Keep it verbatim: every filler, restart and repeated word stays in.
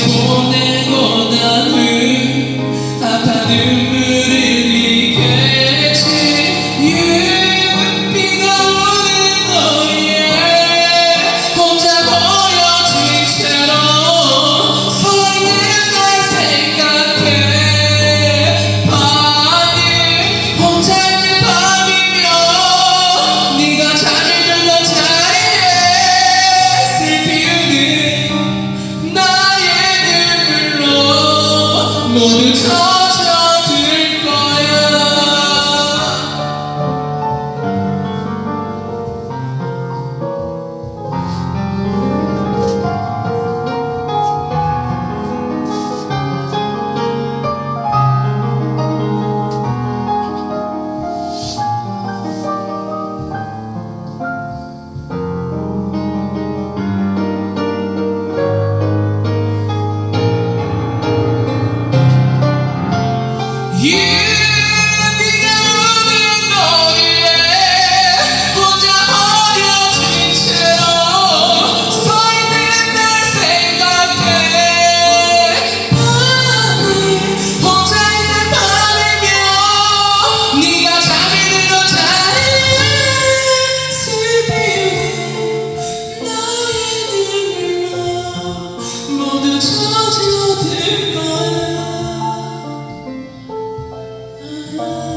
보내고 난 후 아파 눈물을 흘리겠지. 비가 오는 거리에 혼자 버려진 채로 서 있는 날 생각해. 밤이 혼자 있는 밤이며 네가 잠이 들던 자리에 슬피 우는 나의 눈물로 모두 젖어들 거야. 네가 오는 거리에 혼자 버려진 채로 서 있는 날 생각해. 밤이 혼자 있는 밤이며 네가 잠이 들던 자리에 슬피 우는 나의 눈물로 모두 젖어들 거야.